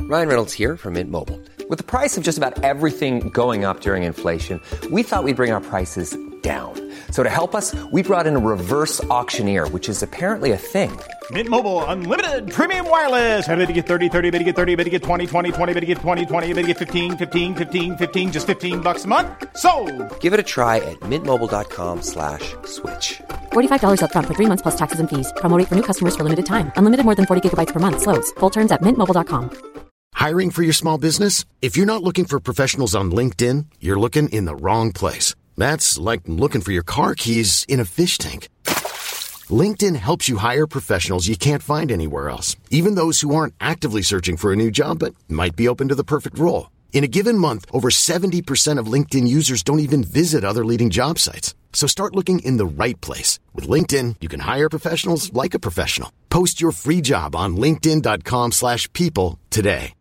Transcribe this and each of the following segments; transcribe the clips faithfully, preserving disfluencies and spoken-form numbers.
Ryan Reynolds here from Mint Mobile. With the price of just about everything going up during inflation, we thought we'd bring our prices down. So to help us, we brought in a reverse auctioneer, which is apparently a thing. Mint Mobile Unlimited Premium Wireless. How to get thirty, thirty, how to get thirty, how to get twenty, twenty, twenty, how to get twenty, twenty, how to get fifteen, fifteen, fifteen, fifteen, just fifteen bucks a month? Sold! Give it a try at mintmobile.com slash switch. forty-five dollars up front for three months plus taxes and fees. Promo rate for new customers for limited time. Unlimited more than forty gigabytes per month. Slows full terms at mint mobile dot com. Hiring for your small business? If you're not looking for professionals on LinkedIn, you're looking in the wrong place. That's like looking for your car keys in a fish tank. LinkedIn helps you hire professionals you can't find anywhere else, even those who aren't actively searching for a new job but might be open to the perfect role. In a given month, over seventy percent of LinkedIn users don't even visit other leading job sites. So start looking in the right place. With LinkedIn, you can hire professionals like a professional. Post your free job on linkedin.com slash people today.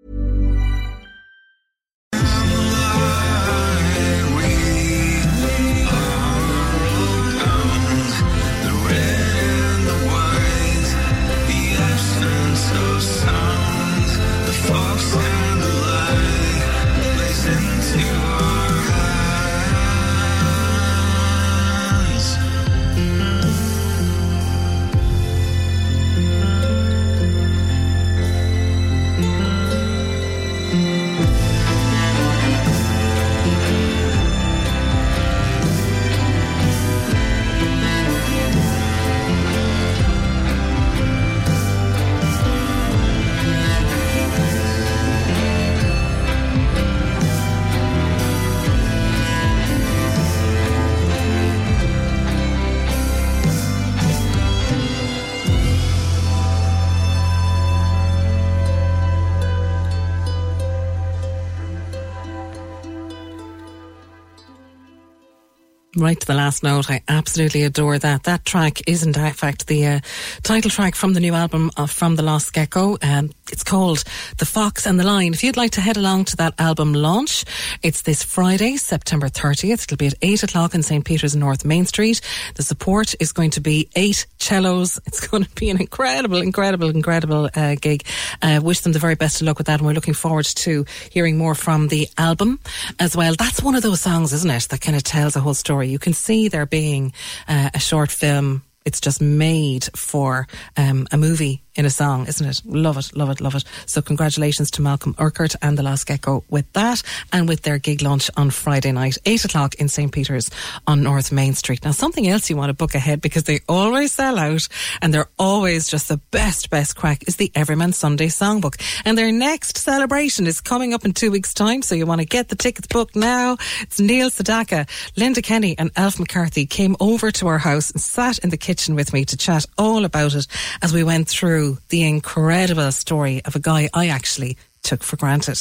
Right to the last note, I absolutely adore that. That track is in fact the uh, title track from the new album of From the Lost Gecko. Um, it's called The Fox and the Lion. If you'd like to head along to that album launch, it's this Friday, September thirtieth. It'll be at eight o'clock in Saint Peter's North Main Street. The support is going to be eight cellos. It's going to be an incredible, incredible, incredible uh, gig. Uh, wish them the very best of luck with that, and we're looking forward to hearing more from the album as well. That's one of those songs, isn't it, that kind of tells a whole story. You can see there being uh, a short film. It's just made for um, a movie in a song, isn't it? Love it, love it, love it. So congratulations to Malcolm Urquhart and The Lost Gecko with that, and with their gig launch on Friday night, eight o'clock in Saint Peter's on North Main Street. Now, something else you want to book ahead, because they always sell out and they're always just the best, best crack, is the Everyman Sunday Songbook. And their next celebration is coming up in two weeks' time, so you want to get the tickets booked now. It's Neil Sedaka, Linda Kenny and Alf McCarthy came over to our house and sat in the kitchen with me to chat all about it as we went through the incredible story of a guy I actually took for granted.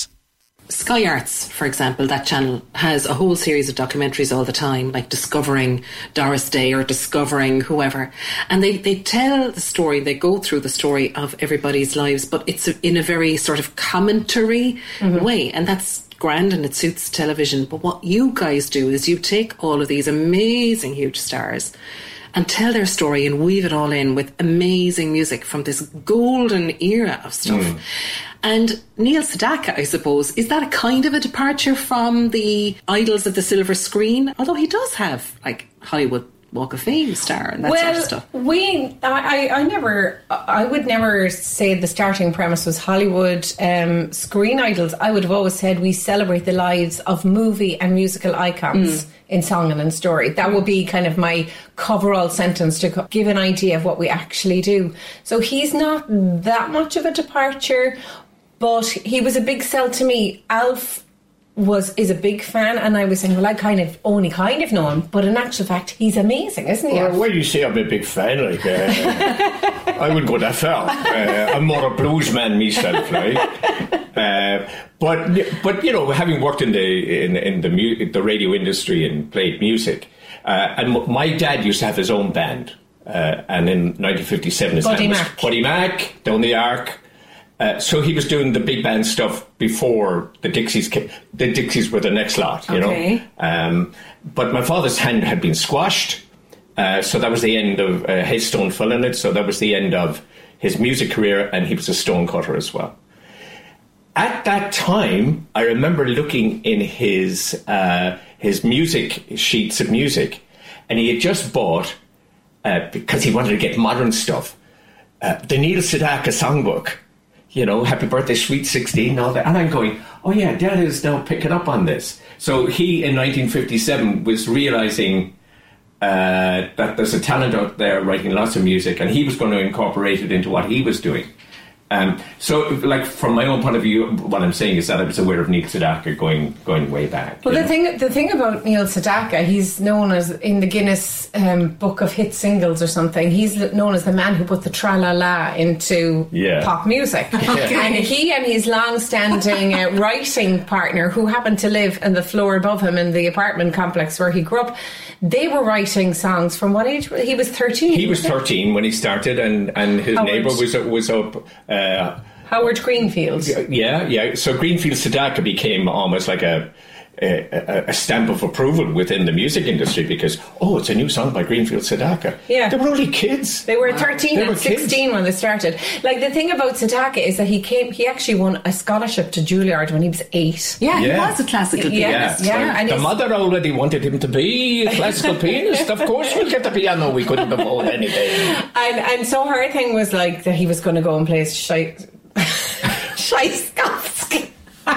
Sky Arts, for example, that channel has a whole series of documentaries all the time, like Discovering Doris Day or Discovering whoever. And they, they tell the story, they go through the story of everybody's lives, but it's in a very sort of commentary mm-hmm. way. And that's grand and it suits television. But what you guys do is you take all of these amazing huge stars and tell their story and weave it all in with amazing music from this golden era of stuff. Mm. And Neil Sedaka, I suppose, is that a kind of a departure from the idols of the silver screen? Although he does have, like, Hollywood Walk of Fame star and that well, sort of stuff. we, I, I never, I would never say the starting premise was Hollywood um, screen idols. I would have always said we celebrate the lives of movie and musical icons mm. in song and in story. That would be kind of my coverall sentence to give an idea of what we actually do. So he's not that much of a departure, but he was a big sell to me. Alf was is a big fan, and I was saying, well, I kind of only kind of know him, but in actual fact he's amazing, isn't he? Well, when you say I'm a big fan, like uh, I wouldn't go that far. uh, I'm more a blues man myself, right? uh, but but you know, having worked in the in, in the mu- the radio industry and played music, uh, and m- my dad used to have his own band, uh, and in nineteen fifty-seven his Buddy band Mac. was Buddy Mac down the Arc. Uh, so he was doing the big band stuff before the Dixies came. The Dixies were the next lot, you okay. know. Um, but my father's hand had been squashed, uh, so that was the end of uh, his stone fell in it. So that was the end of his music career, and he was a stone cutter as well. at that time, I remember looking in his uh, his music sheets of music, and he had just bought, uh, because he wanted to get modern stuff, uh, the Neil Sedaka songbook. You know, Happy Birthday, Sweet sixteen, and all that. And I'm going, oh yeah, Dad is now picking up on this. So he, in nineteen fifty-seven, was realising uh, that there's a talent out there writing lots of music, and he was going to incorporate it into what he was doing. Um, so, like, from my own point of view, what I'm saying is that I was aware of Neil Sedaka going going way back. Well, the know? thing the thing about Neil Sedaka, he's known as, in the Guinness um, Book of Hit Singles or something, he's known as the man who put the tra-la-la into yeah. pop music. Okay. And he and his long-standing uh, writing partner, who happened to live on the floor above him in the apartment complex where he grew up, they were writing songs from what age? He was thirteen. He was thirteen when he started, and, and his Howard. neighbour was was up. Uh, Howard Greenfield. Yeah, yeah. So Greenfield Sedaka became almost like a, a a stamp of approval within the music industry because, oh, it's a new song by Greenfield Sedaka. Yeah. They were only kids. They were thirteen They and were sixteen kids. when they started. Like, the thing about Sedaka is that he came, he actually won a scholarship to Juilliard when he was eight. Yeah, he Yeah. was a classical Yeah. pianist. Yeah, Well, and the his- mother already wanted him to be a classical pianist. Of course, we'll get the piano. We couldn't afford anything. And and so her thing was like that he was going to go and play Shai- Tchaikovsky.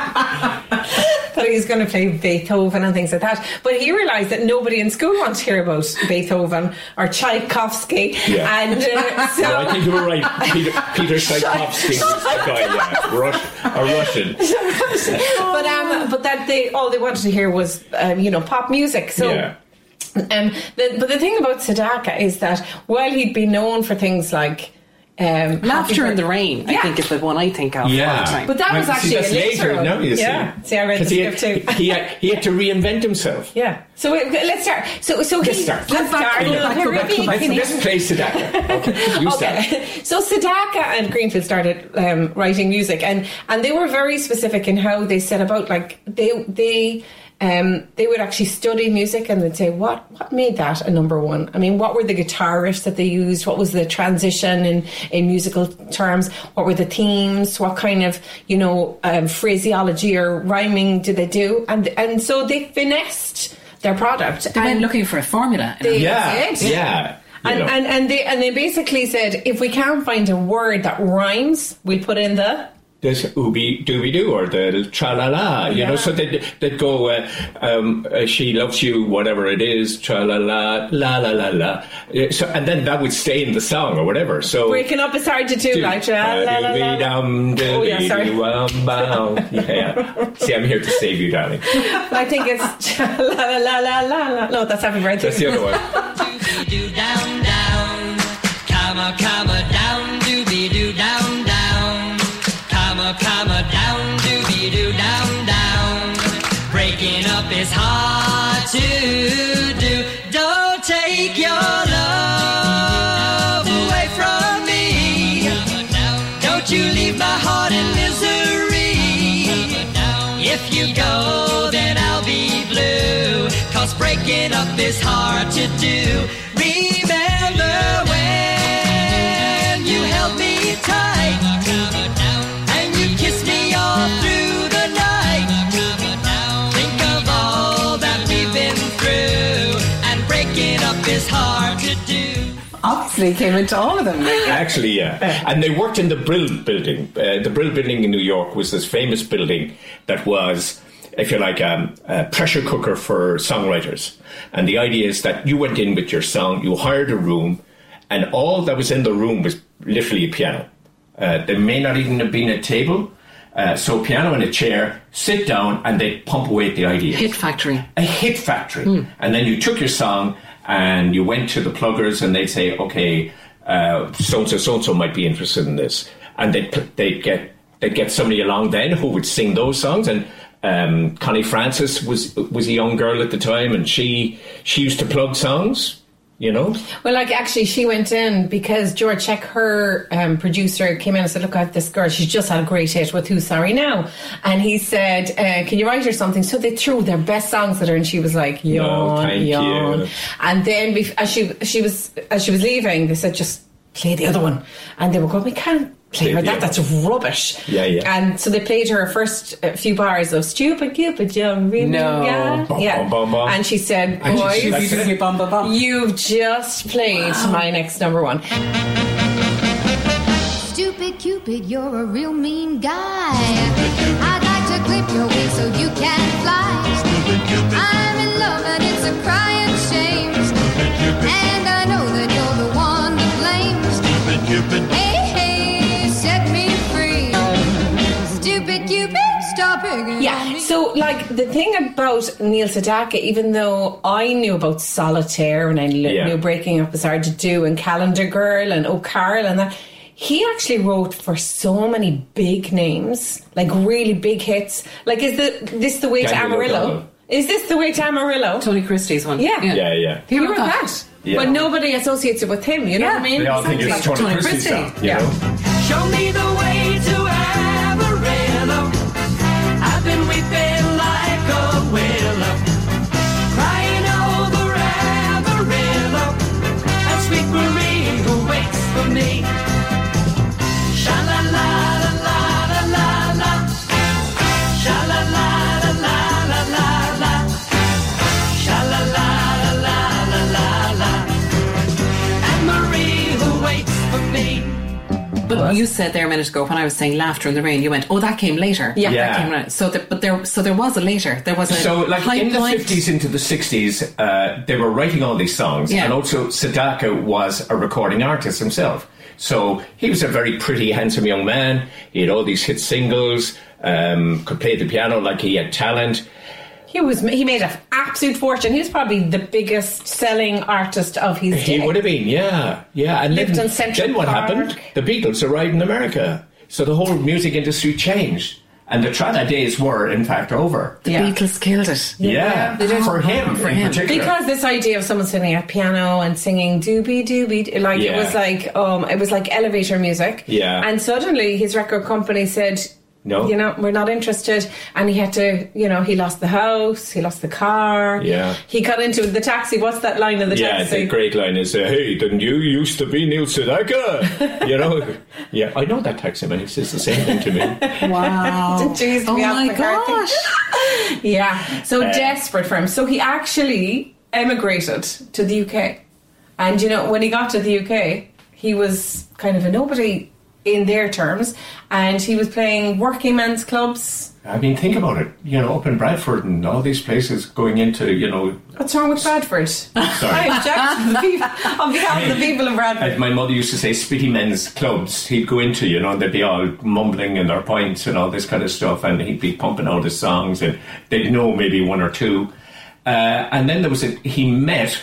That he was going to play Beethoven and things like that. But he realised that nobody in school wanted to hear about Beethoven or Tchaikovsky. Yeah. And uh, so... No, I think you were right. Peter, Peter Tchaikovsky was the guy, yeah. Rus- a Russian. but um, but that they all they wanted to hear was um, you know, pop music. So Yeah. um, the, but the thing about Sedaka is that while he'd been known for things like um, Laughter Happy in the Bir- Rain, I Yeah. think, is the one I think of all the Yeah. time. But that was Well, actually see, that's a later later one. now, you see. Yeah, see, I read the 'Cause he script had, too. He had, he had to reinvent himself. Yeah. So wait, let's start. So so Let's he, start. Let's Go back, start. go back, go back, go back. Let's, let's play Sedaka. Okay, you start. Okay. So Sedaka and Greenfield started um, writing music, and, and they were very specific in how they set about. Like they they um, they would actually study music, and they'd say, what what made that a number one? I mean, what were the guitar riffs that they used? What was the transition in, in musical terms? What were the themes? What kind of, you know, um, phraseology or rhyming did they do? And and so they finessed their product. They went and looking for a formula. They- Yeah, That's it. yeah. you And, know. and and they and they basically said, if we can't find a word that rhymes, we'll put in the This ooby dooby doo or the tra la la, you Yeah. know. So they'd, they'd go, uh, um, uh, she loves you, whatever it is, tra la la, la la la la. Uh, So, and then that would stay in the song or whatever. So breaking up is hard to do, like la, la, la, la. Oh, Oh, yeah, sorry. Yeah. See, I'm here to save you, darling. I think it's la la la la la la. No, that's Happy Birthday. That's the other one. Doobie-doo down, down. Comma, comma, down. Doobie-doo down, down. Comma, comma, down. Doobie-doo down, down. Breaking up is hard to do. Don't take your love away from me. Don't you leave my heart in misery. If you go, then I'll be blue. Cause breaking up is hard to do. Remember when you held me tight and you kissed me all through the night. Think of all that we've been through, and breaking up is hard to do. Obviously came into all of them. Actually, yeah. And they worked in the Brill building. Uh, the Brill building in New York was this famous building that was, if you like, um, a pressure cooker for songwriters. And the idea is that you went in with your song, you hired a room, and all that was in the room was literally a piano. Uh, there may not even have been a table. Uh, so piano and a chair, sit down, and they pump away at the ideas. Hit factory. A hit factory. And then you took your song and you went to the pluggers and they'd say, okay, uh, so-and-so, so-and-so might be interested in this. And they'd, they'd, get, they'd get somebody along then who would sing those songs. And um, Connie Francis was was a young girl at the time, and she she used to plug songs, you know. Well, like, actually, she went in because George Check, her um, producer, came in and said, look, I have this girl, she's just had a great hit with Who's Sorry Now? And he said, uh, can you write her something? So they threw their best songs at her, and she was like, yawn, No, thank yawn. you. And then bef- as she she was as she was leaving, they said, just play the other one. And they were going, we can't play her that, that's rubbish. Yeah, yeah. And so they played her first uh, few bars of Stupid Cupid, young, really, No. yeah. Bum, yeah. bum, bum, bum. And she said, And she- boys, she- that's it. Bum, bum, bum. you've just played my next number one. Stupid Cupid, you're a real mean guy. I'd like to clip your wings so you can fly. I'm in love and it's a crying shame. And I know that you're the one to blame. Hey, hey, set me free. Stupid Cupid, stop picking on Yeah, me. so like the thing about Neil Sedaka, even though I knew about Solitaire and I knew Yeah. Breaking Up is Hard to Do and Calendar Girl and Oh Carl and that, he actually wrote for so many big names, like really big hits. Like, is the, this the way to Daniel Amarillo? O'Donnell. Is this the way to Amarillo? Tony Christie's one. Yeah. Yeah, yeah. He wrote wrote that. that. Yeah. But nobody associates it with him, you know Yeah. what I mean? They all think it's Tony, Tony Christie Christie. song, you Yeah. know? Show me the way to Amarillo. I've been weeping like a willow, crying over Amarillo. And sweet Marie who waits for me. Sha la la la la la la la. Sha la la la la la la la. Sha la la la la la la la. And Marie who waits for me. But you said there a minute ago when I was saying Laughter in the Rain, you went, "Oh, that came later." Yeah. Yeah. that came later. So, there, but there, so there was a later. There was a So, like high in the point. fifties into the sixties, uh, they were writing all these songs, Yeah. and also Sedaka was a recording artist himself. So he was a very pretty, handsome young man. He had all these hit singles, um, could play the piano like he had talent. He was he made an absolute fortune. He was probably the biggest selling artist of his day. He would have been, yeah, yeah. And Lived then, in Central then what Park. happened? The Beatles arrived in America, so the whole music industry changed, and the Trada days were, in fact, over. The Yeah. Beatles killed it. Yeah, they did. for him For in him. particular. Because this idea of someone sitting at piano and singing doobie doobie, like it Yeah. was like um, it was like elevator music. Yeah. And suddenly his record company said, No. you know, we're not interested. And he had to, you know, he lost the house, he lost the car. Yeah. He got into the taxi. What's that line in the Yeah, taxi? the great line is, uh, "Hey, didn't you used to be Neil Sedaka?" You know, yeah, I know that taxi man. He says the same thing to me. Wow. Didn't you used to Oh be Al my McCarthy? gosh. Yeah, so Uh, desperate for him. So he actually emigrated to the U K. And, you know, when he got to the U K, he was kind of a nobody in their terms. And he was playing working men's clubs. I mean, think about it. You know, up in Bradford and all these places going into, you know, What's wrong with Bradford? I object to the people, on behalf of the people of Bradford. as my mother used to say, spitty men's clubs. He'd go into, you know, and they'd be all mumbling in their points and all this kind of stuff, and he'd be pumping out his songs, and they'd know maybe one or two. Uh, and then there was a, he met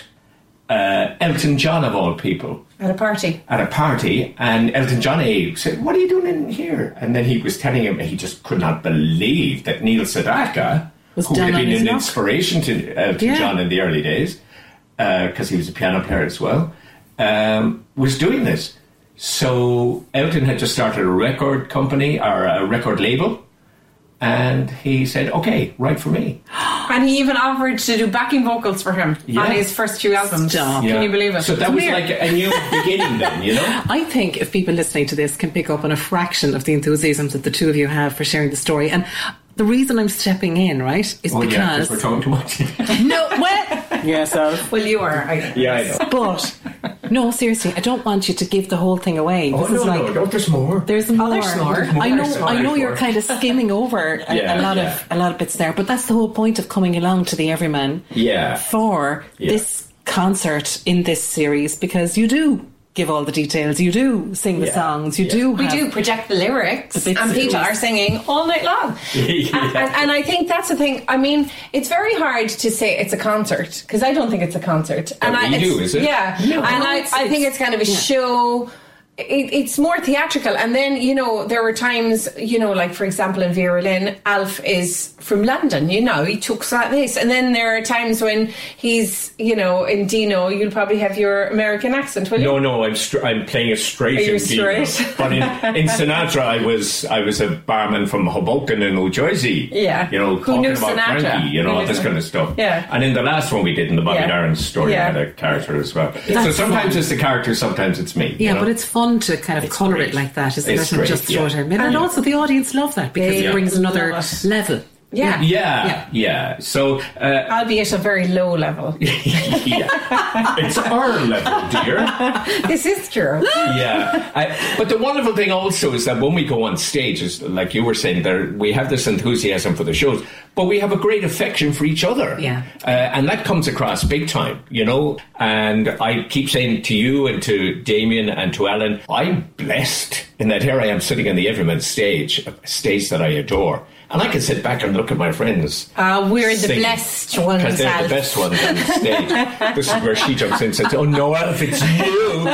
uh, Elton John of all people. At a party. At a party, and Elton John eh, said, "What are you doing in here?" And then he was telling him he just could not believe that Neil Sedaka, Was who down had on been his an luck. inspiration to Elton Yeah. John in the early days, because he was a piano player as well, um, was doing this. So Elton had just started a record company or a record label, and he said, "Okay, write for me." And he even offered to do backing vocals for him Yeah. on his first two albums. Stop. Can Yeah. you believe it? So that Come was here. like a new beginning then, you know? I think if people listening to this can pick up on a fraction of the enthusiasm that the two of you have for sharing the story, and the reason I'm stepping in, right, is Oh, yeah, because because we're talking too much. no, well, yes, uh, Well, you are. I, Yeah, I know. but no, seriously, I don't want you to give the whole thing away. Oh, This no, is like no, no, there's more. there's more. there's more. There's more. I know, There's I know, more. you're kind of skimming over a, Yeah, a lot yeah. of a lot of bits there, but that's the whole point of coming along to the Everyman. Yeah. For Yeah. this concert in this series, because you do give all the details, you do sing the Yeah. songs, you Yeah. do. We have- do project the lyrics, The bits and that people we- are singing all night long. Yeah. and, and, and I think that's the thing. I mean, it's very hard to say it's a concert because I don't think it's a concert. And But I, you it's- do, is it? Yeah, No, and I, it's- I think it's kind of a yeah. show. It, it's more theatrical. And then, you know, there were times, you know, like, for example, in Vera Lynn, Alf is from London, you know, he took this. And then there are times when he's, you know, in Dino, you'll probably have your American accent, will you? No, no, I'm str- I'm playing it straight Are you in Dino. straight? But in, in Sinatra, I was I was a barman from Hoboken in New Jersey. Yeah. You know, Who talking knew about Sinatra? Frankie, you know, Who all knew this Sinatra? kind of stuff. Yeah. And in the last one we did, in the Bobby Yeah. Darin story, Yeah. I had a character as well. so That's sometimes fun. it's the character, sometimes it's me. Yeah, you know? but it's fun to kind of It's colour great. it like that, isn't It's it? And great, just throw yeah. it in. And Yeah. also the audience love that because They it brings another love it. level. Yeah. Yeah, Yeah. yeah. So, uh, Albeit a very low level. yeah. It's our level, dear. This is true. Yeah, I, but the wonderful thing also is that when we go on stage, is like you were saying, there we have this enthusiasm for the shows, but we have a great affection for each other. Yeah, uh, and that comes across big time, you know. And I keep saying to you and to Damien and to Alan, I'm blessed in that here I am sitting on the Everyman stage, a stage that I adore. And I can sit back and look at my friends. Uh, we're the sing, blessed ones, because they're Alf. the best ones on stage. This is where she jumps in and says, "Oh no, Alf, it's you."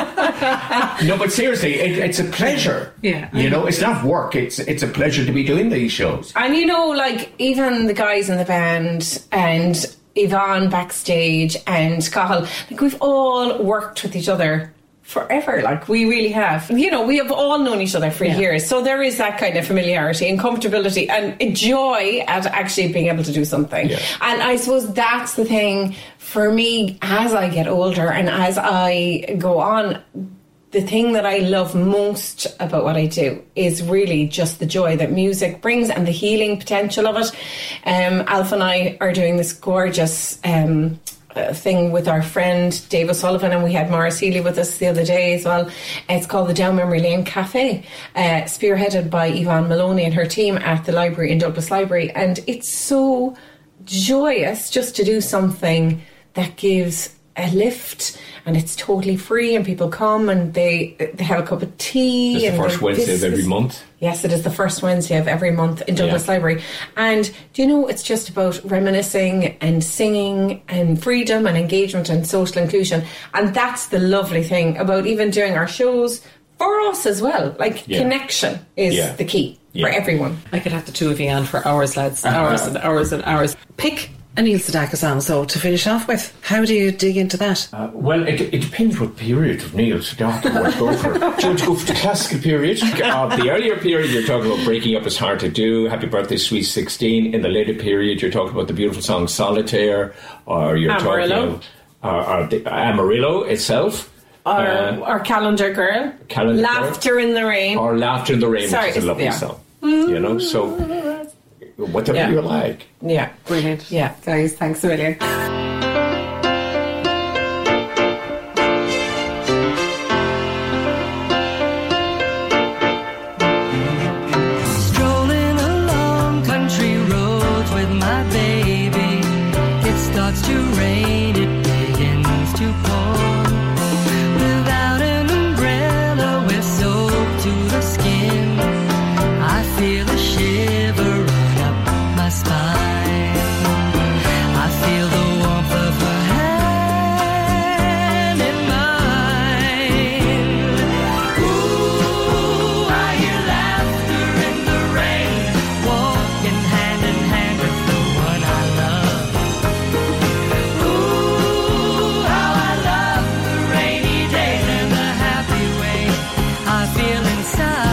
No, but seriously, it, it's a pleasure. Yeah, you know, it's not work. It's it's a pleasure to be doing these shows. And you know, like, even the guys in the band and Yvonne backstage and Cathal, like, we've all worked with each other forever. Like, we really have. You know, we have all known each other for Yeah. years. So there is that kind of familiarity and comfortability and joy at actually being able to do something. Yeah. And I suppose that's the thing for me as I get older and as I go on. The thing that I love most about what I do is really just the joy that music brings and the healing potential of it. Um, Alf and I are doing this gorgeous um, uh, thing with our friend Dave O'Sullivan, and we had Maurice Healy with us the other day as well. It's called the Down Memory Lane Cafe, uh, spearheaded by Yvonne Maloney and her team at the library in Douglas Library. And it's so joyous just to do something that gives a lift, and it's totally free, and people come and they they have a cup of tea. It's the and first they- Wednesday of this every is- month. Yes, it is the first Wednesday of every month in Douglas Yeah. Library. And do you know, it's just about reminiscing and singing and freedom and engagement and social inclusion. And that's the lovely thing about even doing our shows for us as well. Like, Yeah. connection is Yeah. the key Yeah. for everyone. I could have the two of you on for hours, lads. Hours and hours and hours. Pick a Neil Sedaka song, so to finish off with. How do you dig into that? Uh, well, it, it depends what period of Neil Sedaka you want to go for. Do you want to go for the classical period? Uh, the earlier period, you're talking about Breaking Up Is Hard to Do, Happy Birthday, Sweet sixteen. In the later period, you're talking about the beautiful song Solitaire, or you're Amarillo. talking about uh, or the, Amarillo itself. Or, Uh, or Calendar Girl. Calendar Girl. Laughter in the Rain. Or Laughter in the Rain, Sorry, which is a lovely yeah. song. You know, so whatever Yeah. you like. Yeah. Brilliant. Yeah. Guys, thanks a million. Strolling along country roads with my baby. It starts to rain, it begins to pour. Without an umbrella, we're soaked to the skin. I feel a shiver run up my spine. I feel the warmth of her hand in mine. Ooh, I hear laughter in the rain, walking hand in hand with the one I love. Ooh, how I love the rainy days and the happy way I feel inside.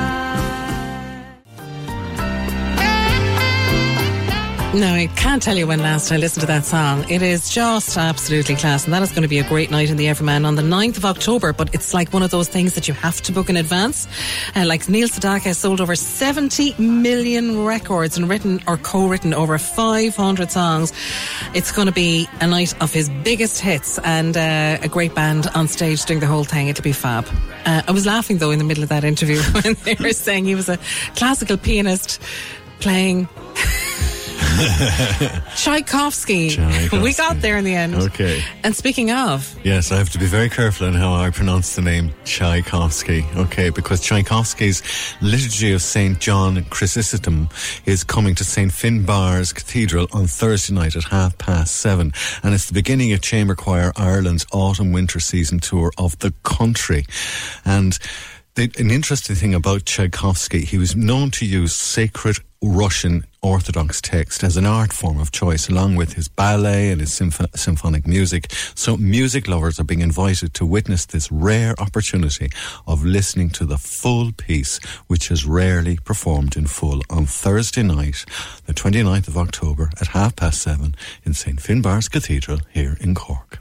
No, I can't tell you when last I listened to that song. It is just absolutely class, and that is going to be a great night in the Everman on the ninth of October, but it's like one of those things that you have to book in advance. Uh, like Neil Sedaka has sold over seventy million records and written or co-written over five hundred songs. It's going to be a night of his biggest hits and uh, a great band on stage doing the whole thing. It'll be fab. Uh, I was laughing though in the middle of that interview when they were saying he was a classical pianist playing Tchaikovsky. Tchaikovsky. We got there in the end. Okay. And speaking of, Yes, I have to be very careful in how I pronounce the name Tchaikovsky. Okay, because Tchaikovsky's Liturgy of Saint John Chrysostom is coming to Saint Finbarr's Cathedral on Thursday night at half past seven. And it's the beginning of Chamber Choir Ireland's autumn-winter season tour of the country. And the, an interesting thing about Tchaikovsky, he was known to use sacred Russian Orthodox text as an art form of choice, along with his ballet and his symph- symphonic music. So music lovers are being invited to witness this rare opportunity of listening to the full piece, which is rarely performed in full, on Thursday night, the twenty-ninth of October at half past seven in Saint Finbarr's Cathedral here in Cork.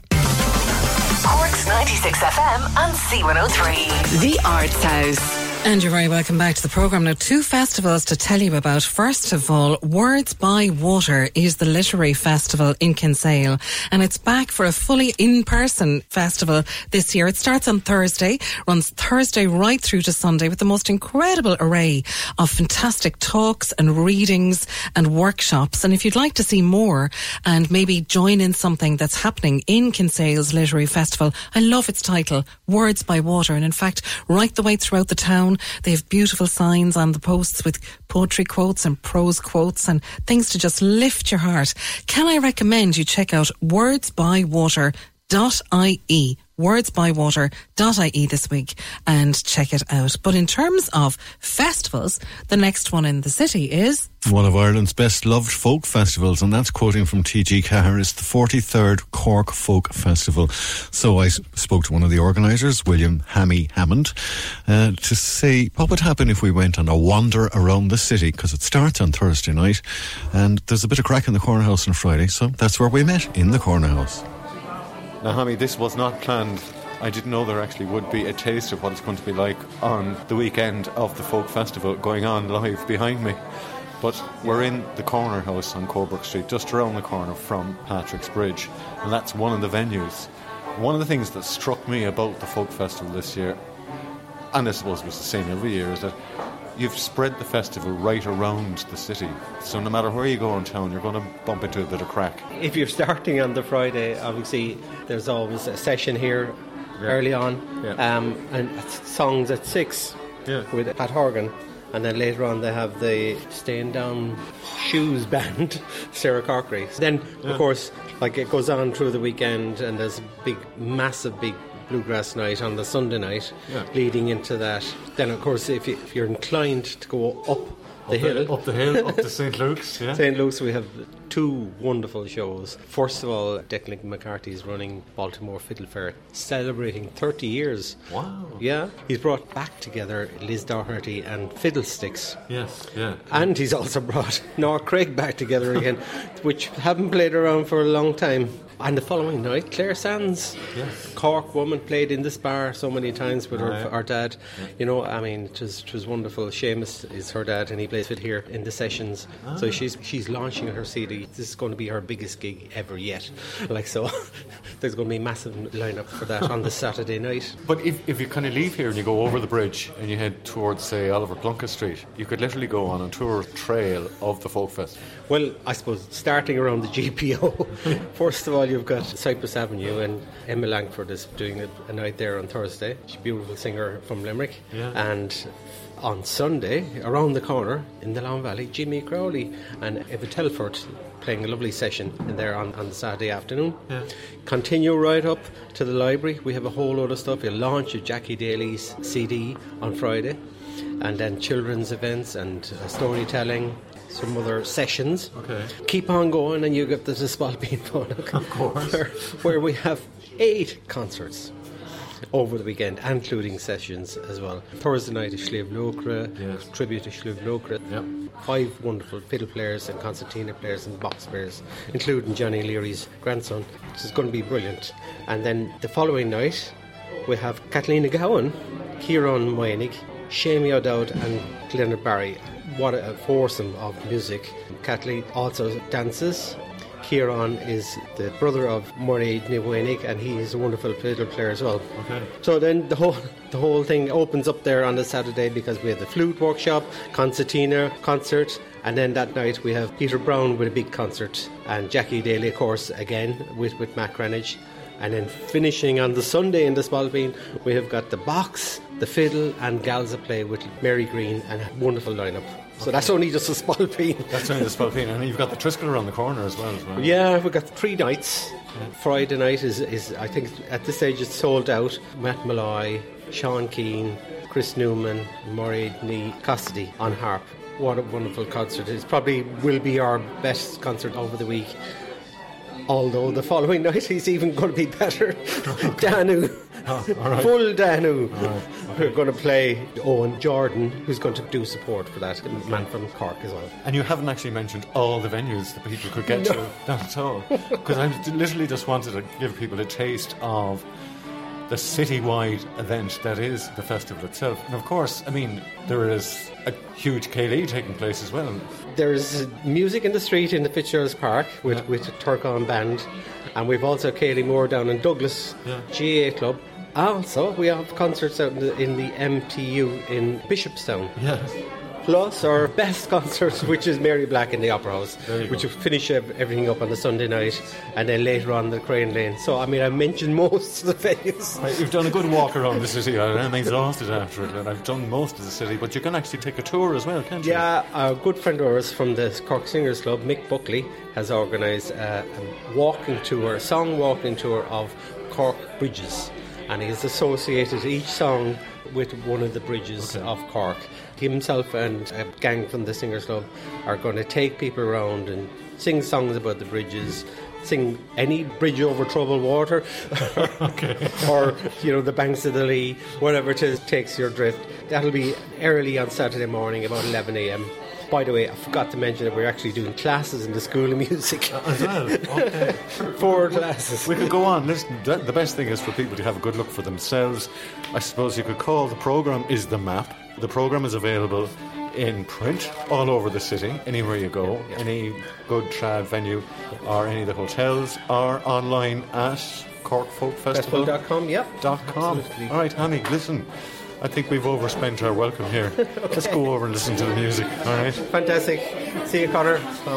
Cork's ninety-six F M and C one oh three. The Arts House. And you're very welcome back to the programme. Now, two festivals to tell you about. First of all, Words by Water is the literary festival in Kinsale, and it's back for a fully in-person festival this year. It starts on Thursday, runs Thursday right through to Sunday, with the most incredible array of fantastic talks and readings and workshops. And if you'd like to see more and maybe join in something that's happening in Kinsale's literary festival, I love its title, Words by Water. And in fact, right the way throughout the town, they have beautiful signs on the posts with poetry quotes and prose quotes and things to just lift your heart. Can I recommend you check out words by water dot I E, words by water dot I E this week, and check it out. But in terms of festivals, the next one in the city is one of Ireland's best loved folk festivals, and that's quoting from T G Carr. It's the forty-third Cork Folk Festival. So I spoke to one of the organisers, William Hammy Hammond, uh, to see what would happen if we went on a wander around the city, because it starts on Thursday night and there's a bit of crack in the Corner House on Friday, so that's where we met, in the Corner House. Now, Hammy, this was not planned. I didn't know there actually would be a taste of what it's going to be like on the weekend of the Folk Festival going on live behind me. But we're in the Corner House on Coburg Street, just around the corner from Patrick's Bridge, and that's one of the venues. One of the things that struck me about the Folk Festival this year, and I suppose it was the same every year, is that you've spread the festival right around the city. So no matter where you go in town, you're going to bump into a bit of crack. If you're starting on the Friday, obviously there's always a session here yeah. early on, yeah. um, and songs at six yeah. with Pat Horgan. And then later on they have the Staying Down Shoes band, Sarah Corkery. Then, yeah. of course, like it goes on through the weekend, and there's a big, massive, big bluegrass night on the Sunday night yeah. leading into that. Then, of course, if, you, if you're inclined to go up the up hill... The, up the hill, up to Saint Luke's, yeah. Saint Luke's, we have two wonderful shows. First of all, Declan McCarthy's running Baltimore Fiddle Fair, celebrating thirty years. Wow. Yeah. He's brought back together Liz Doherty and Fiddlesticks. Yes, yeah. And he's also brought Nora Craig back together again, which haven't played around for a long time. And the following night, Claire Sands, yes. Cork woman, played in this bar so many times with her, yeah. her dad. Yeah. You know, I mean, it was, it was wonderful. Seamus is her dad, and he plays with here in the sessions. Ah. So she's she's launching her C D. This is going to be her biggest gig ever yet. Like, so there's going to be a massive lineup for that on the Saturday night. But if, if you kind of leave here and you go over the bridge and you head towards, say, Oliver Plunkett Street, you could literally go on a tour trail of the Folk Festival. Well, I suppose starting around the G P O, first of all, you've got Cypress Avenue, and Emma Langford is doing a, a night there on Thursday. She's a beautiful singer from Limerick. Yeah. And on Sunday, around the corner in the Long Valley, Jimmy Crowley and Eva Telford playing a lovely session in there on, on the Saturday afternoon. Yeah. Continue right up to the library. We have a whole load of stuff. You launch of Jackie Daly's C D on Friday, and then children's events and uh, storytelling, some other sessions. Okay. Keep on going, and you get the Spalpeen Phonic, of course, where, where we have eight concerts over the weekend, including sessions as well. Thursday night is Sliabh Luachra, yes. tribute to Sliabh Luachra. Yep. Five wonderful fiddle players and concertina players and box players, including Johnny Leary's grandson, which is going to be brilliant. And then the following night, we have Kathleen Gowan, Kieran Moynick, Shamie O'Dowd and Glenard Barry. What a foursome of music. Kathleen also dances. Kieran is the brother of Murray Niwainik, and he's a wonderful fiddle player as well. Okay. So then the whole the whole thing opens up there on the Saturday, because we have the flute workshop, concertina concert, And then that night we have Peter Brown with a big concert, and Jackie Daly, of course, again with, with Matt Greenwich. And then finishing on the Sunday in the Spalpeen, we have got the Box, the Fiddle, and Gals of Play with Mary Green, and a wonderful lineup. So okay. That's only just a Spalpeen. That's only the Spalpeen, and you've got the Triskel around the corner as well. As well. Yeah, we've got three nights. Yeah. Friday night is, is, I think, at this stage it's sold out. Matt Malloy, Sean Keane, Chris Newman, Murray Nee Cassidy on harp. What a wonderful concert. It probably will be our best concert over the week. Although the following night he's even going to be better. Danu, oh, right. Full Danu. Right. Okay. We're going to play Owen Jordan, who's going to do support for that, a man from Cork as well. And you haven't actually mentioned all the venues that people could get no. to, not at all. Because I literally just wanted to give people a taste of the citywide event that is the festival itself. And of course, I mean, there is a huge Céilí taking place as well. There's music in the street in the Fitzgerald's Park with, yeah. with a Turcon band, and we've also Céilí Moore down in Douglas, yeah. G A A Club. Also, we have concerts out in the, in the M T U in Bishopstown. Yeah. Plus our best concert, which is Mary Black in the Opera House, which will finish everything up on the Sunday night, and then later on the Crane Lane. So, I mean, I mentioned most of the venues. Right, you've done a good walk around the city. I'm exhausted after it, and I've done most of the city, but you can actually take a tour as well, can't you? Yeah, a good friend of ours from the Cork Singers Club, Mick Buckley, has organised a, a walking tour, a song walking tour of Cork bridges, and he's associated each song with one of the bridges okay. of Cork. Himself and a gang from the Singers Club are going to take people around and sing songs about the bridges, sing any bridge over troubled water, okay. or, you know, the banks of the Lee, whatever it is, takes your drift. That'll be early on Saturday morning, about eleven a.m. By the way, I forgot to mention that we're actually doing classes in the School of Music. As well, okay. Four classes. We could go on. Listen, the best thing is for people to have a good look for themselves. I suppose you could call the programme is the map. The programme is available in print all over the city, anywhere you go, yeah, yeah. any good trad venue, or any of the hotels, or online at Cork Folk Festival. Festival dot com, yep. Dot com. Absolutely. All right, Annie, listen. I think we've overspent our welcome here. Okay. Let's go over and listen to the music, all right? Fantastic. See you, Connor.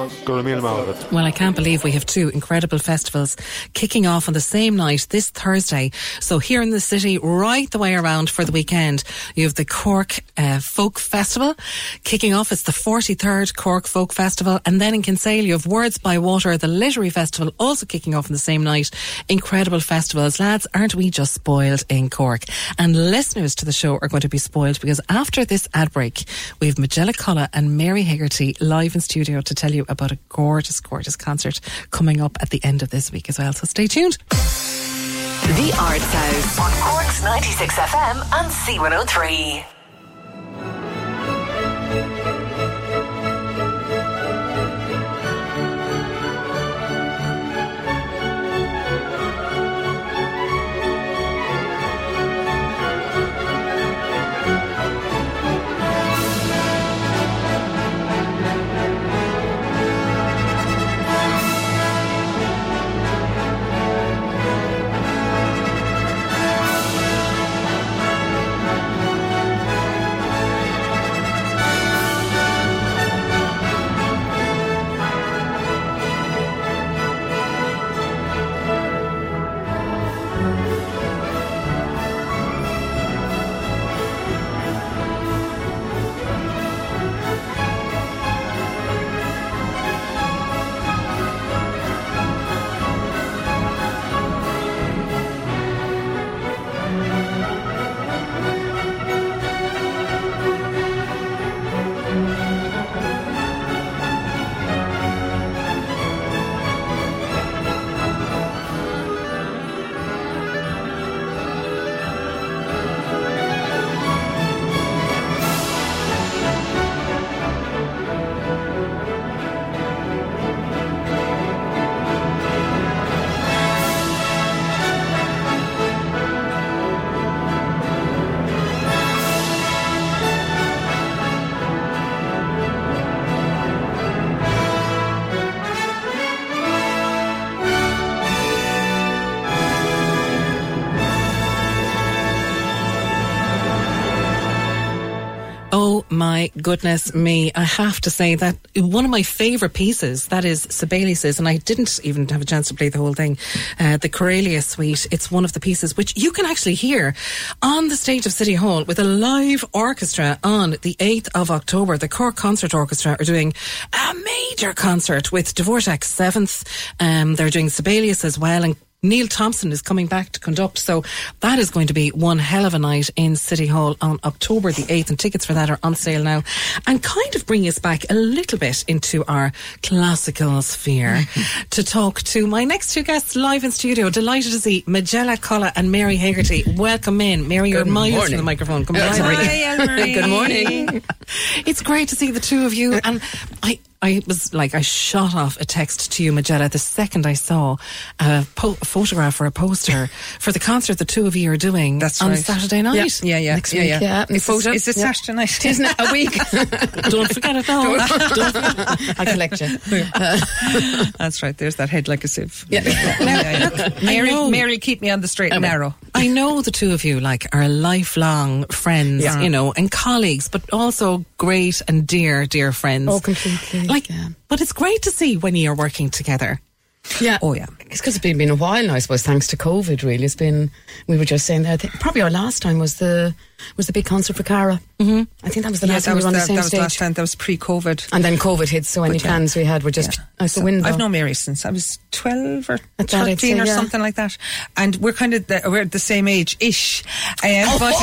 Well, I can't believe we have two incredible festivals kicking off on the same night this Thursday. So here in the city, right the way around for the weekend, you have the Cork uh, Folk Festival kicking off. It's the forty-third Cork Folk Festival. And then in Kinsale, you have Words by Water, the Literary Festival, also kicking off on the same night. Incredible festivals. Lads, aren't we just spoiled in Cork? And listeners to the show are going to be spoiled, because after this ad break, we have Magella Cullen and Mary Hegarty live in studio to tell you about a gorgeous, gorgeous concert coming up at the end of this week as well. So stay tuned. The Arts House on Cork's ninety-six F M and C one oh three. my goodness me. I have to say that one of my favourite pieces, that is Sibelius's, and I didn't even have a chance to play the whole thing, uh, the Corelia Suite. It's one of the pieces which you can actually hear on the stage of City Hall with a live orchestra on the eighth of October. The Cork Concert Orchestra are doing a major concert with Dvorak's Seventh. Um, they're doing Sibelius as well, and Neil Thompson is coming back to conduct, so that is going to be one hell of a night in City Hall on October the eighth, and tickets for that are on sale now. And kind of bring us back a little bit into our classical sphere to talk to my next two guests live in studio. Delighted to see Majella Culla and Mary Haggerty. Welcome in. Mary, you're miles from the microphone. Come on. Hi, Elmarie. Good morning. It's great to see the two of you, and I I was like, I shot off a text to you, Majella, the second I saw a, po- a photograph or a poster for the concert the two of you are doing That's on right. Saturday night. Yeah, yeah, yeah. Next yeah, week. yeah. Yeah. Is, Photo? Is it Yeah. Saturday night? Isn't it a week? Don't forget it, though. Don't forget. I'll collect you. That's right. There's that head like a sieve. Yeah. yeah, yeah. Look, Mary, I know. Mary, keep me on the straight and narrow. I know the two of you like are lifelong friends, Yeah. you know, and colleagues, but also great and dear, dear friends. Oh, completely. Like, yeah. but it's great to see when you're working together. Yeah. Oh, yeah. It's because it's been, been a while now, I suppose, thanks to COVID, really. It's been, we were just saying that, I think probably our last time was the was the big concert for Cara. Mm-hmm. I think that was the Yeah, last that time we was were on the, the- same that was stage. last time. That was pre-COVID. And then COVID hit, so any But, yeah. plans we had were just Yeah. out the window. I've known Mary since I was twelve or At that, I'd thirteen say, or yeah. something like that. And we're kind of, the, we're the same age-ish. Um, but,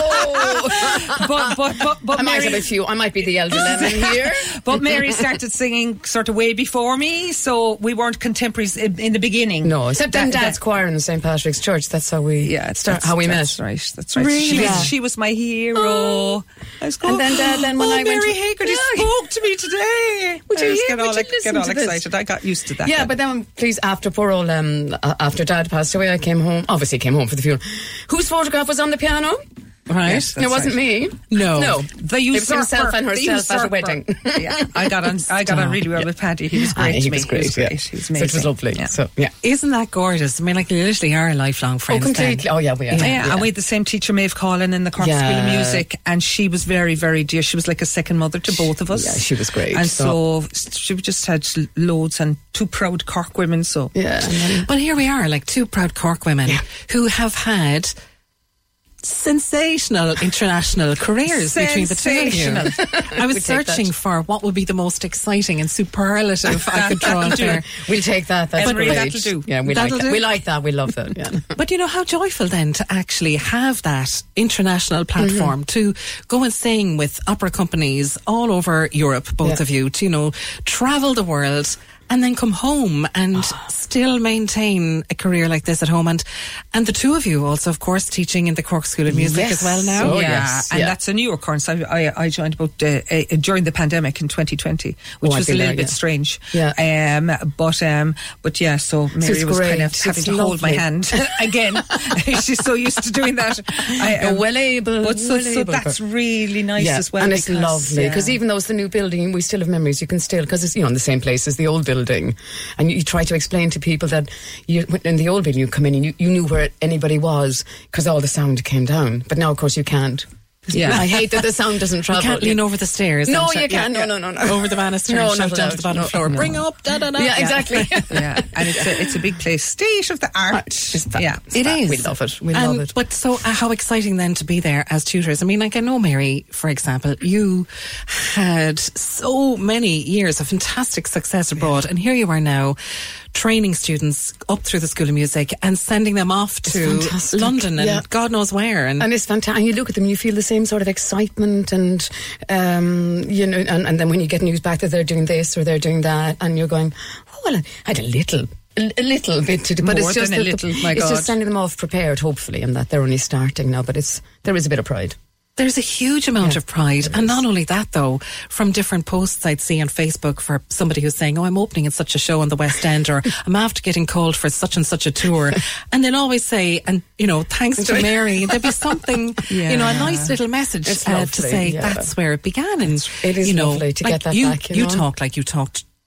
but, but, but, but I might Mary, have a few. I might be the elder lemon here. but Mary started singing sort of way before me, so we weren't contemporaries in, in the beginning. No, except in That- Dad's that- choir in Saint Patrick's Church. That's how we Yeah, start, that's, how we that's met. right. That's right. Really? She, Yeah. was, she was my hero. I was going, And then Dad, then when oh, I went Mary to- Haggerty Yeah. spoke to me today. Would you I was hear? get all, Would you ex- listen get all to this? excited. I got used to that. Yeah, then. but then, please, after poor old, um, uh, after Dad passed away, I came home. Obviously, came home for the funeral. Whose photograph was on the piano? Right. Yes, It that's wasn't right. me. No. No. The It was usurper. himself and The herself at a usurper. wedding. Yeah, I got on. I got on really well with Paddy. He was great Aye, to he me. was great. He was yeah. great. He was So amazing. it was lovely. Yeah. So, yeah. Isn't that gorgeous? I mean, like, you literally are lifelong Oh, friends. completely. then. Oh, yeah, we are. Yeah, Yeah. and we had the same teacher, Maeve Collin, in the Cork Yeah. School of Music, and she was very, very dear. She was like a second mother to both of us. Yeah, she was great. And So- so, she just had loads and two proud Cork women. So Yeah. And then, But here we are, like two proud Cork women Yeah. who have had sensational international careers between the two of you. Sensational. I was We take searching that. for what would be the most exciting and superlative I could draw out there. we'll take that. That's Elmarie, great. that'll do. Yeah, we That'll like that. do. We like that. We love that. Yeah. But you know, how joyful then to actually have that international platform to go and sing with opera companies all over Europe, both Yeah. of you, to, you know, travel the world and then come home and still maintain a career like this at home. And and the two of you also, of course, teaching in the Cork School of Music Yes. as well now. Oh, yeah, yes, and yeah. that's a new occurrence. I, I, I joined about uh, uh, during the pandemic in twenty twenty, which Oh, I've was a been little there, bit yeah. strange. Yeah. Um, but um, but yeah, so Mary it's was kind great. of having It's to hold my lovely. hand again. She's so used to doing that. I, You're well able. But so, well so able, that's but- really nice yeah, as well. and it's because, lovely because yeah. even though it's the new building, we still have memories. You can still, because it's, you know, in the same place as the old building, and you, you try to explain to people that you, in the old building, you come in and you, you knew where anybody was because all the sound came down. But now, of course, you can't. Yeah. I hate that the sound doesn't You travel. can't lean over the stairs. No, and shout- you can't. yeah, No, no, no, yeah. no. Over the banister No, and not shout down to the allowed. bottom No, floor. no. Bring up, da da da. Yeah, exactly. yeah, and it's a, it's a big place, state of the art. It's fab. Yeah, It's It fab. is. We love it. We And- love it. But so, uh, how exciting then to be there as tutors? I mean, like I know, Mary, for example, you had so many years of fantastic success abroad, and here you are now training students up through the School of Music and sending them off to fantastic. London and Yeah. God knows where. And, And it's fantastic. And you look at them, you feel the same sort of excitement, and um, you know, and, and then when you get news back that they're doing this or they're doing that, and you're going, oh well, I had a little. A a little bit to do, but More it's just than a that the- little, my it's God. just sending them off prepared, hopefully, and that they're only starting now. But it's there is a bit of pride. there's a huge amount Yeah, of pride. there And is. not only that, though, from different posts I'd see on Facebook for somebody who's saying, oh, I'm opening in such a show on the West End, or I'm after getting called for such and such a tour. And they'll always say, and, you know, thanks to Mary, there'd be something, you know, a nice little message It's uh, to lovely, say yeah. that's where it began. And, It is you know, lovely to like get that you, back, you You know. talk like you talked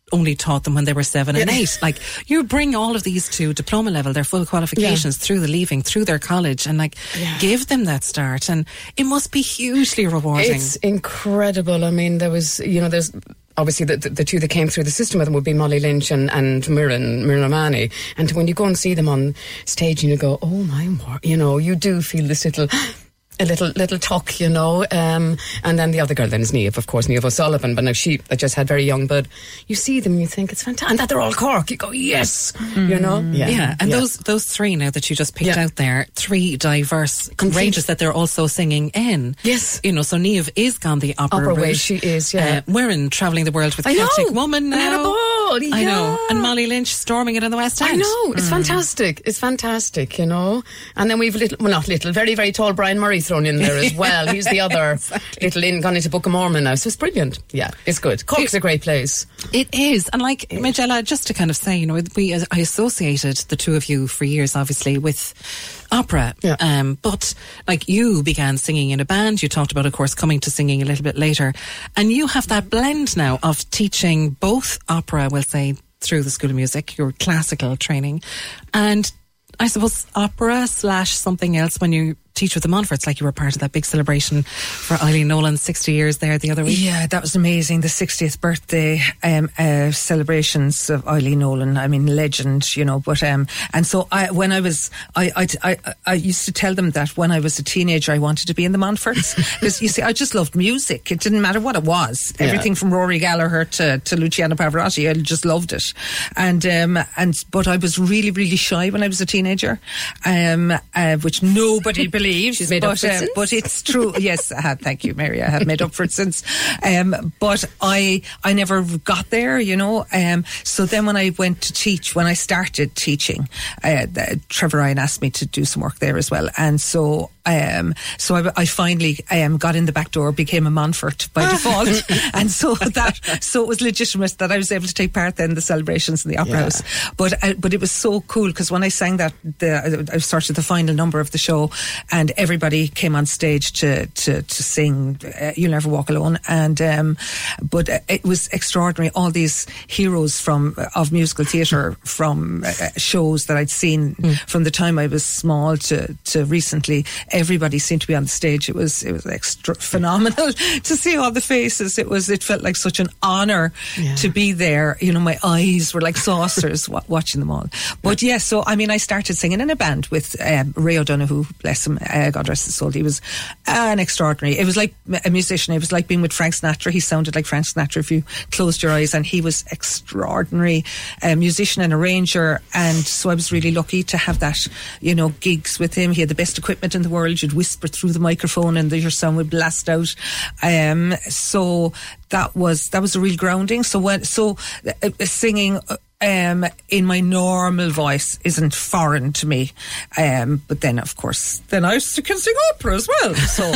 only taught them when they were seven and eight. Like, you bring all of these to diploma level, their full qualifications, Yeah. through the leaving, through their college, and like Yeah. give them that start. And it must be hugely rewarding. It's incredible. I mean, there was, you know, there's obviously the, the, the two that came through the system with them would be Molly Lynch and, and Mirren, Mirren O'Mahony. And when you go and see them on stage and you go, oh my word, you know, you do feel this little... A little little tuck, you know, um, and then the other girl then is Niamh, of course, Niamh O'Sullivan, but now she I just had very young, but you see them and you think it's fantastic, and that they're all Cork, you go, yes, you know? Yeah, yeah. and those those three now that you just picked Yeah. out there, three diverse ranges that they're also singing in. Yes. You know, so Niamh is gone the opera, Opera way, route. she is, yeah. Uh, Wirren travelling the world with I know. Celtic Woman now. And had a ball, I yeah. know. And Molly Lynch storming it in the West End. I know, it's fantastic, it's fantastic, you know? And then we've little, well not little, very, very tall Brian Murray thrown in there as well. Well, he's the other exactly. little in, gone into Book of Mormon now, so it's brilliant. Yeah, it's good. Cork's a great place. It is. And like, Magella, just to kind of say, you know, we I associated the two of you for years, obviously, with opera. Yeah. Um, but, like, you began singing in a band. You talked about, of course, coming to singing a little bit later. And you have that blend now of teaching both opera, we'll say, through the School of Music, your classical training, and I suppose opera slash something else when you teach with the Montforts, like you were part of that big celebration for Eileen Nolan's sixty years there the other week. Yeah, that was amazing. The sixtieth birthday um, uh, celebrations of Eileen Nolan. I mean, legend, you know. But um, and so I, when I was, I, I, I, I used to tell them that when I was a teenager, I wanted to be in the Montforts because you see, I just loved music. It didn't matter what it was. Yeah. Everything from Rory Gallagher to, to Luciano Pavarotti, I just loved it. And um, and but I was really, really shy when I was a teenager, um, uh, which nobody believes. She's made but, up for it uh, since. but it's true. Yes, I have. Thank you, Mary. I have made up for it since. Um, but I, I never got there, you know. Um, so then when I went to teach, when I started teaching, uh, the, Trevor Ryan asked me to do some work there as well, and so. Um, so I, I finally um, got in the back door, became a Montfort by default, and so that so it was legitimate that I was able to take part then in the celebrations in the Opera Yeah. House. But uh, but it was so cool because when I sang that, the, I started the final number of the show, and everybody came on stage to to to sing uh, "You'll Never Walk Alone," and um, but uh, it was extraordinary. All these heroes from uh, of musical theatre from uh, shows that I'd seen Mm. from the time I was small to to recently. Everybody seemed to be on the stage. It was it was extra phenomenal to see all the faces. It was it felt like such an honour Yeah. to be there. You know, my eyes were like saucers w- watching them all. But yes, yeah, so I mean, I started singing in a band with um, Ray O'Donoghue, bless him, uh, God rest his soul. He was an extraordinary. It was like a musician. It was like being with Frank Sinatra. He sounded like Frank Sinatra if you closed your eyes, and he was extraordinary, a musician and arranger. And so I was really lucky to have that, you know, gigs with him. He had the best equipment in the world. You'd whisper through the microphone and the, your sound would blast out. Um, so that was that was a real grounding. So when so uh, singing um, in my normal voice isn't foreign to me. Um, but then, of course, then I can sing opera as well. So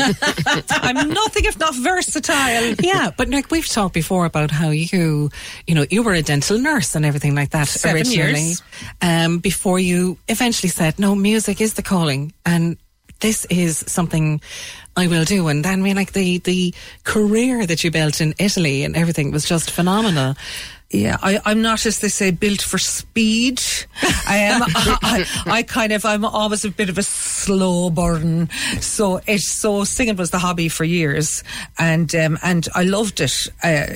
I'm nothing if not versatile. Yeah, but like we've talked before about how you, you know, you were a dental nurse and everything like that Seven originally, years. Um, before you eventually said, no, music is the calling, and this is something I will do. And then, I mean, like the the career that you built in Italy and everything was just phenomenal. Yeah, I, I'm not, as they say, built for speed. I am. I, I, I kind of. I'm always a bit of a slow burn. So it's so singing was the hobby for years, and um, and I loved it. Uh,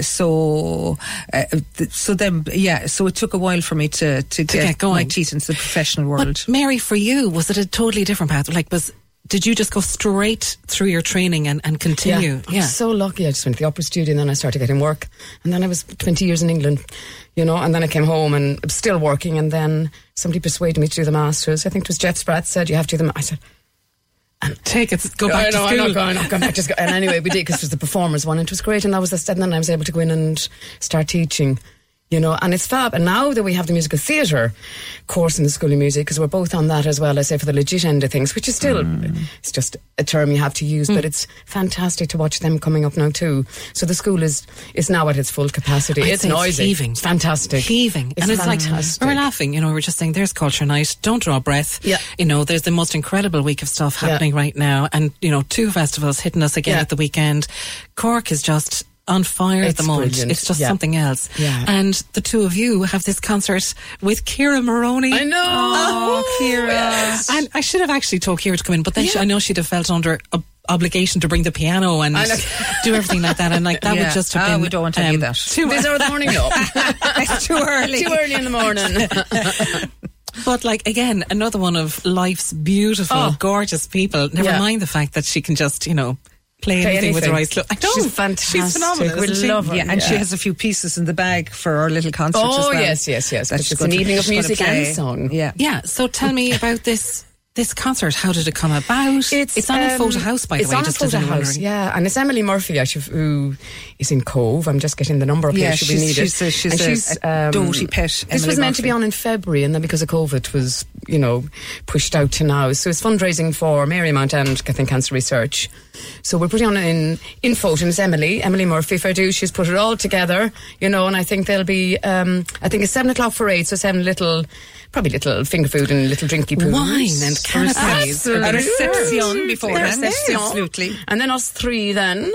so uh, th- so then yeah. So it took a while for me to to, get, get going. my teeth into the professional world. But Mary, for you, was it a totally different path? Like, was did you just go straight through your training and, and continue? Yeah, I was so lucky. I just went to the opera studio and then I started getting work. And then I was twenty years in England, you know, and then I came home and I'm still working. And then somebody persuaded me to do the masters. I think it was Jeff Spratt said, you have to do them. I said, take it, go back I know, to I'm school. not going, I'm not going back to school. And anyway, we did because it was the performers one. And it was great. And that was the step. And then I was able to go in and start teaching. You know, and it's fab. And now that we have the musical theatre course in the School of Music, because we're both on that as well, I say, for the legit end of things, which is still, mm. it's just a term you have to use, mm. but it's fantastic to watch them coming up now too. So the school is is now at its full capacity. I'd it's say noisy. It's heaving. It's fantastic. Heaving. It's and it's fantastic. like, we were laughing, you know, we were just saying, there's Culture Night, don't draw breath. Yeah. You know, there's the most incredible week of stuff happening yeah. right now. And, you know, two festivals hitting us again yeah. at the weekend. Cork is just on fire at It's the moment. brilliant. It's just Yeah. something else. Yeah. And the two of you have this concert with Ciara Maroney. I know. Oh, Ciara. Yes. And I should have actually told Ciara to come in, but then Yeah. she, I know she'd have felt under a obligation to bring the piano and I know. do everything like that, and like that Yeah. would just have Ah, been. we don't want any of that. Too This hour of the morning, no. It's too early. Too early in the morning. But like again, another one of life's beautiful, Oh. gorgeous people. Never Yeah. mind the fact that she can just, you know, play, Play anything, with her anything. eyes closed. I know. She's fantastic. She's phenomenal. We isn't she? love her. Yeah, and she Yeah. has a few pieces in the bag for our little concert as Oh, well. yes, yes, yes. That But she's it's going an to- evening of she's going to music and play. song. Yeah. Yeah. So tell me about this this concert. How did it come about? It's, on a um, photo house, by the it's way. on just a as photo anyone house, wondering. yeah. And it's Emily Murphy, actually, who is in Cove. I'm just getting the number up Yeah, here. Should we she's- need she's it? a- she's And a- she's, a um, doty pet, This Emily was meant to be Murphy. on in February, and then because of COVID, it was, you know, pushed out to now. So it's fundraising for Marymount and I think Cancer Research. So we're putting on it in in photo. And it's Emily, Emily Murphy, fair do. She's put it all together, you know. And I think there'll be, um, I think it's seven o'clock for eight. So seven little. Probably little finger food and little drinky poos. Wine and canapes. A reception beforehand. Reception. Absolutely. And then us three then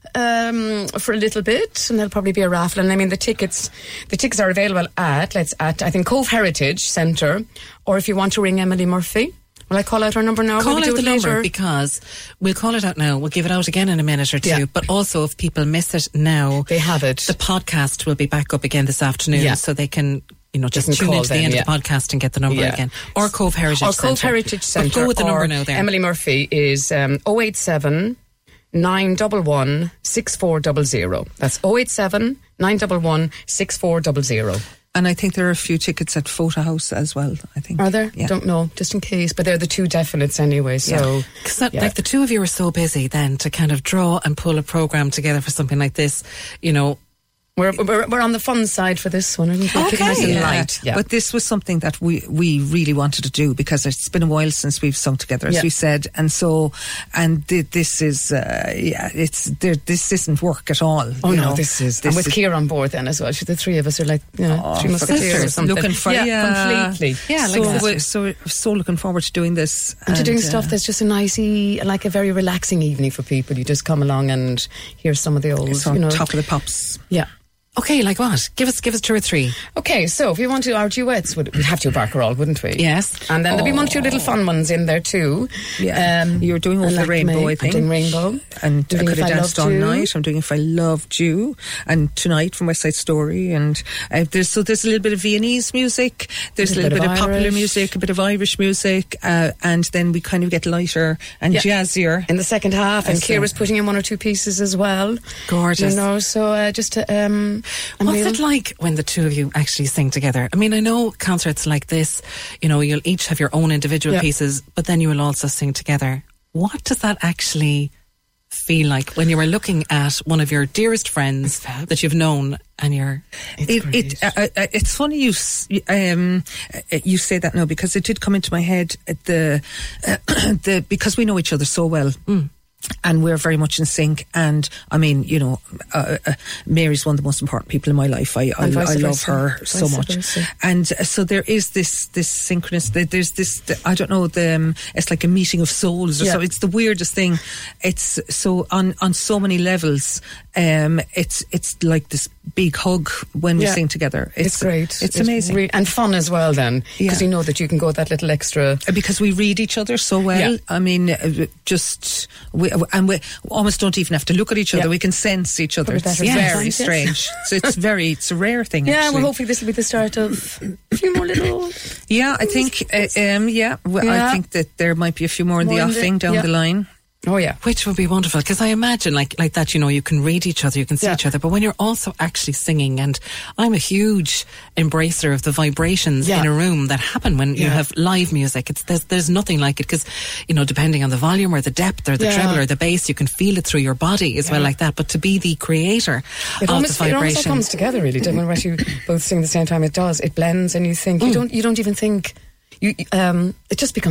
um, for a little bit, and there'll probably be a raffle. And I mean, the tickets, the tickets are available at let's at I think Cove Heritage Centre, or if you want to ring Emily Murphy. Will I call out her number now? Call Will we out do the it number later? because we'll call it out now. We'll give it out again in a minute or two. Yeah. But also, if people miss it now, they have it. The podcast will be back up again this afternoon, Yeah. so they can, you know, just They can tune call into the then, end yeah. of the podcast and get the number Yeah. again. Or Cove Heritage or Centre. Cove Heritage But Centre. go with the or number now there. Emily Murphy is um, oh eight seven nine one one six four zero zero. That's oh eight seven nine one one six four zero zero. And I think there are a few tickets at Photo House as well, I think. Are there? Yeah. Don't know, just in case. But they're the two definites anyway, so... Yeah. 'Cause that, yeah. like the two of you are so busy then to kind of draw and pull a program together for something like this, you know. We're, we're, we're on the fun side for this one, aren't we? Keeping nice and yeah. light. Yeah. But this was something that we, we really wanted to do because it's been a while since we've sung together, as Yeah. we said, and so and th- this is uh, yeah, it's there. This isn't work at all. Oh you no, know. this is, This and with is- Ciara on board then as well. The three of us are like, you know, Oh, three musketeers or sisters, something. looking for yeah, yeah, completely. Yeah, so like that. we're so so looking forward to doing this And, to doing uh, stuff that's just a nice, e- like a very relaxing evening for people. You just come along and hear some of the old, it's on you know, top of the pops. yeah. Okay, like what? Give us, give us two or three. Okay, so if we want to, our duets, would we'd have to Barker all, wouldn't we? Yes. And then there'll be one or two little fun ones in there too. Yeah, Um, you're doing Over the Like Rainbow, Me. I think. I'm doing Rainbow. And Doing I could If have I danced Loved all You. night. I'm doing If I Loved You, and Tonight from West Side Story, and uh, there's so there's a little bit of Viennese music. There's a little, bit, of, popular Irish. music, a bit of Irish music, uh, and then we kind of get lighter and Yeah. jazzier in the second half, and As, uh, Ciara's putting in one or two pieces as well. Gorgeous. You know, so uh, just to, um, and What's we'll- it like when the two of you actually sing together? I mean, I know concerts like this, you know, you'll each have your own individual Yeah. pieces, but then you will also sing together. What does that actually feel like when you are looking at one of your dearest friends that you've known and you're... It, it, uh, uh, it's funny you s- um, uh, you say that now, because it did come into my head at the uh, the because we know each other so well. Mm. And we're very much in sync. And I mean, you know, uh, uh, Mary's one of the most important people in my life. I I, And vice I love versa. her Vice so much. versa. And uh, so there is this this synchronous. There's this. The, I don't know. The um, it's like a meeting of souls or Yeah. so. It's the weirdest thing. It's so on on so many levels. Um, it's it's like this big hug when we Yeah. sing together. It's, great. It's, amazing. re- and fun as well then, because Yeah. you know that you can go that little extra. Because we read each other so well. Yeah. I mean, uh, just we, and we almost don't even have to look at each other. Yeah. We can sense each other. Probably It's better very sense, yes. strange. So it's very, it's a rare thing. Yeah, actually. well, hopefully this will be the start of a few more little. Yeah, I think. Uh, um, yeah, well, Yeah. I think that there might be a few more in More the in the- offing down yeah. the line. Oh yeah, Which would be wonderful, because I imagine like like that, you know, you can read each other, you can see Yeah. each other, but when you're also actually singing, and I'm a huge embracer of the vibrations Yeah. in a room that happen when you Yeah. have live music. It's there's, there's nothing like it, because, you know, depending on the volume or the depth or the Yeah. treble or the bass, you can feel it through your body as well, Yeah. like that. But to be the creator It of almost, the it almost all vibration, comes together really. When we actually both sing at the same time, it does. It blends, and you think Mm. you don't you don't even think you um it just becomes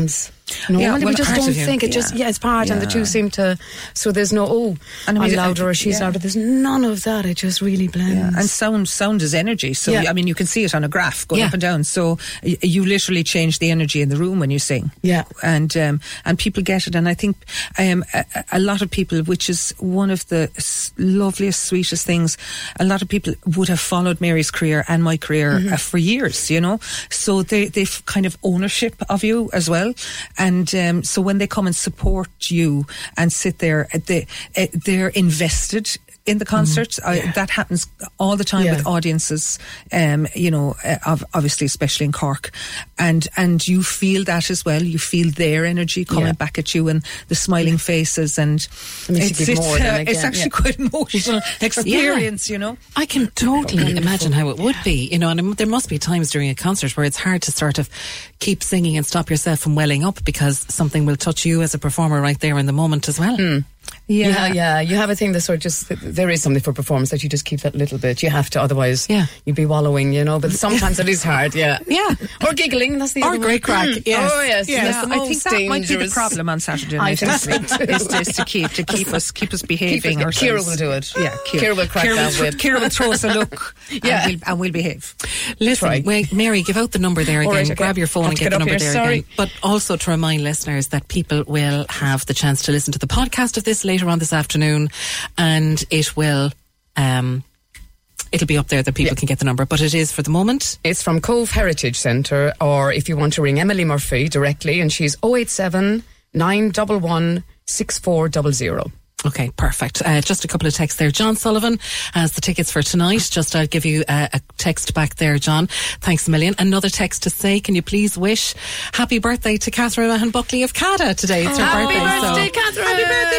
No, Yeah, well, well, we just part don't of you, think it. yeah. Just yeah, it's part, and the two Yeah. seem to. So there's no oh, And I I'm mean, louder or she's yeah. louder. There's none of that. It just really blends. Yeah, and sound sound is energy. So Yeah. I mean, you can see it on a graph going Yeah. up and down. So y- you literally change the energy in the room when you sing. Yeah. and um, and people get it. And I think um, a, a lot of people, which is one of the s- loveliest, sweetest things. A lot of people would have followed Mary's career and my career Mm-hmm. uh, for years. You know, so they they've kind of ownership of you as well. And um, so when they come and support you and sit there, uh, they uh, they're invested in the concerts. I, that happens all the time Yeah. with audiences, um, you know, uh, ob- obviously, especially in Cork. And and you feel that as well. You feel their energy coming Yeah. back at you and the smiling faces. And It makes you it's, give it's, more than uh, again, it's actually yeah. quite an emotional experience, you know. I can totally imagine how it would be, you know, and there must be times during a concert where it's hard to sort of keep singing and stop yourself from welling up because something will touch you as a performer right there in the moment as well. Yeah. Yeah. yeah, You have a thing that sort of just, there is something for performance that you just keep that little bit. You have to, otherwise Yeah. you'd be wallowing, you know, but sometimes it is hard, yeah. Yeah. Or giggling, that's the Or other one. great crack, Mm. yes. Oh, yes. Yeah, That's the I most think that might be the dangerous. problem on Saturday I night. think is, so too. is, is to keep to keep us keep us Keep behaving it- ourselves. Ciara will do it. Yeah, Ciara will crack Ciara that will, whip. Ciara will throw us a look, Yeah. and, we'll, and we'll behave. Listen, Try. wait, Mary, give out the number there All again. right, okay. Grab your phone Have and to get get the up number here, there sorry. again. But also to remind listeners that people will have the chance to listen to the podcast of this later on this afternoon, and it will, um, it'll be up there that people Yeah. can get the number. But it is for the moment. It's from Cove Heritage Centre, or if you want to ring Emily Murphy directly, and she's oh eight seven, nine one one, six four zero zero. Okay, perfect. Uh, just a couple of texts there. John Sullivan has the tickets for tonight. Just I'll give you a, a text back there, John. Thanks a million. Another text to say, can you please wish happy birthday to Catherine Mahan Buckley of Cada today? It's her Happy birthday. birthday, Catherine! Happy birthday,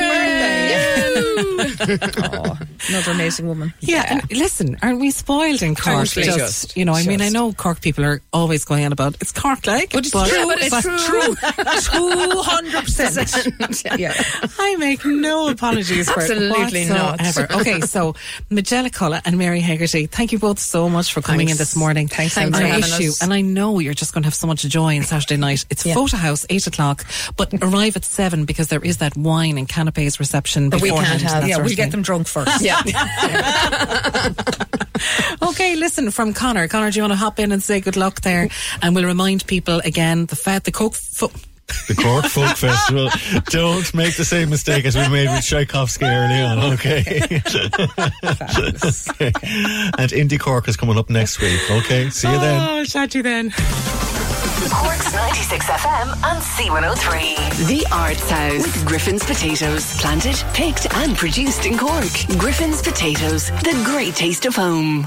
Catherine! Oh, another amazing woman. Yeah, and listen, aren't we spoiled in Cork? Totally. Just, Just, you know, I mean, I just. know Cork people are always going on about it's Cork like, But it's true, but it's true. Two hundred percent. Yeah. I make no apologies for Absolutely it not. whatsoever. Okay, so Magella Cullen and Mary Hegarty, thank you both so much for coming Thanks. in this morning. Thanks for I having wish you, us. and I know you're just going to have so much joy on Saturday night. It's Yeah. Photo House, eight o'clock, but arrive at seven because there is that wine and canapes reception But we beforehand. can't have- that Yeah, sort we'll of get thing. them drunk first. Yeah. Okay, listen, from Connor. Connor, do you want to hop in and say good luck there? And we'll remind people again, the fa- the Coke... Fo- The Cork Folk Festival. Don't make the same mistake as we made with Tchaikovsky early on, okay? Okay. And Indie Cork is coming up next week, okay? See you then. Oh, chat you then. Cork's ninety-six F M and C one oh three. The Arts House with Griffin's Potatoes. Planted, picked and produced in Cork. Griffin's Potatoes, the great taste of home.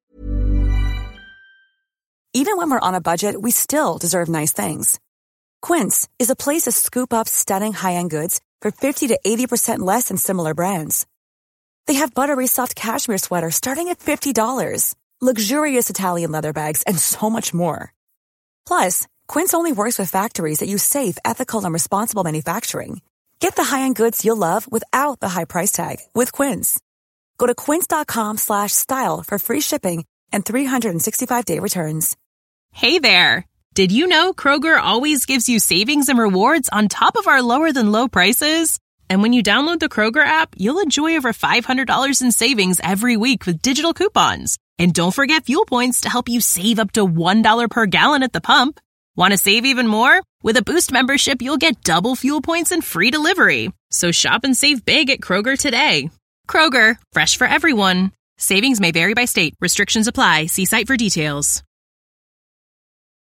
Even when we're on a budget, we still deserve nice things. Quince is a place to scoop up stunning high-end goods for fifty to eighty percent less than similar brands. They have buttery soft cashmere sweaters starting at fifty dollars, luxurious Italian leather bags, and so much more. Plus, Quince only works with factories that use safe, ethical, and responsible manufacturing. Get the high-end goods you'll love without the high price tag with Quince. Go to quince.com slash style for free shipping and three sixty-five day returns. Hey there! Did you know Kroger always gives you savings and rewards on top of our lower-than-low prices? And when you download the Kroger app, you'll enjoy over five hundred dollars in savings every week with digital coupons. And don't forget fuel points to help you save up to one dollar per gallon at the pump. Want to save even more? With a Boost membership, you'll get double fuel points and free delivery. So shop and save big at Kroger today. Kroger, fresh for everyone. Savings may vary by state. Restrictions apply. See site for details.